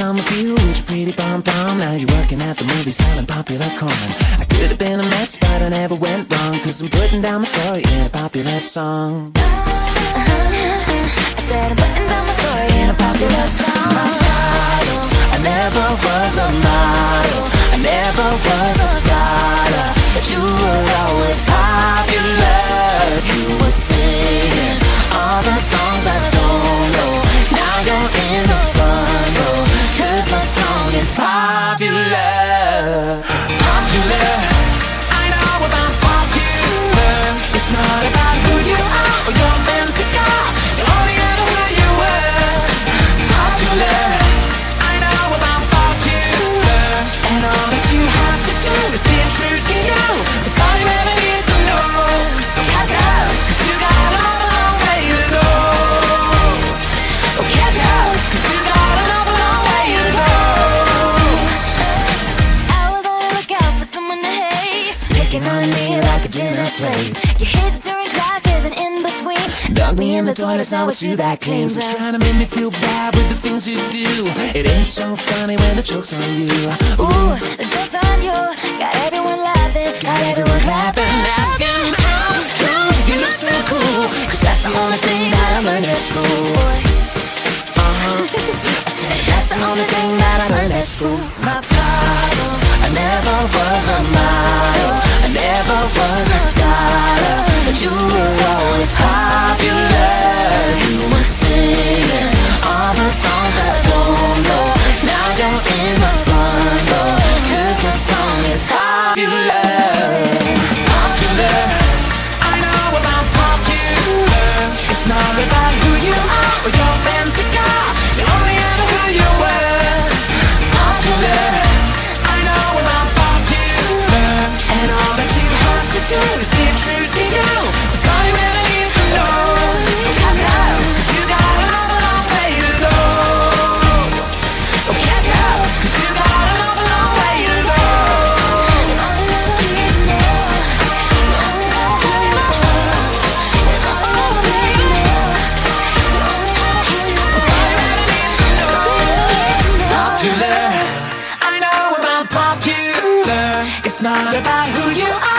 come with you with your pretty pom-pom. Now you're working at the movie selling popular corn. I could have been a mess, but I never went wrong, 'cause I'm putting down my story in a popular song. I said I'm putting down my story in a popular song. I never was a model, I never was a scholar, but you were always popular. You were singing all the songs I don't know. Now you're in the front row, 'cause my song is popular. Popular, I know about popular. It's not about who you are or your fancy car, you only ever who you were. Popular, I know about popular. And all that you have to do is be true to you. That's all you ever need to know. So catch up, 'cause you got an awful long way to go. Oh, catch up, 'cause you got an awful long way to go. I was on the lookout for someone to hate, Picking on me like a dinner plate. you hid during classes and in between. Dug me in the toilet, now it's you that cleans. So trying to make me feel bad with the things you do. It ain't so funny when the joke's on you. Ooh, the joke's on you. Got everyone laughing, got everyone clapping, Asking how come you look so cool, 'cause that's the only thing that I learned at school. I said that's the only thing that I learned at school. My problem, I never was a model, I never was a scholar, but you were always popular. You were singing all the songs I don't know. Now you're in the front row, 'cause my song is popular. Popular, I know about popular. It's not about who you are or your fancy car, you only ever who you were. Popular, I know about popular. And all that you have to do is be true to you. That's all you ever need to know. So catch up, 'cause you got an awful long way to go. Oh, catch up, 'cause you got an awful long way to go. it's all you ever need to know. It's all you ever need to know. It's all you ever need to know. It's all you ever need to know. Popular, I know about popular. It's not about who you are